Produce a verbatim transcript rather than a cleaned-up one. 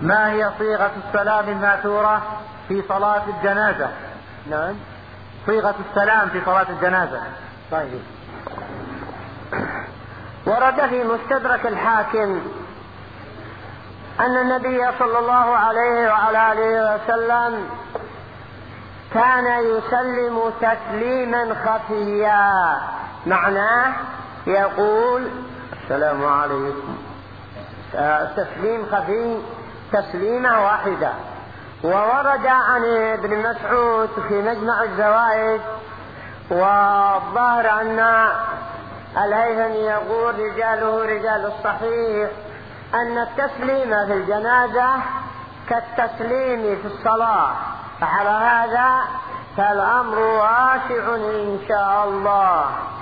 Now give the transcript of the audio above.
ما هي صيغة السلام الماثورة في صلاة الجنازة؟ نعم، صيغة السلام في صلاة الجنازة. طيب. ورد في مستدرك الحاكم أن النبي صلى الله عليه وعلى آله وسلم كان يسلم تسليما خفيا، معناه يقول السلام عليكم، تسليم خفي، تسليمة واحدة. وورد عن ابن مسعود في مجمع الزوائد، والظاهر أن الهيثمي يقول رجاله رجال الصحيح أن التسليم في الجنازة كالتسليم في الصلاة، فعلى هذا فالأمر واسع إن شاء الله.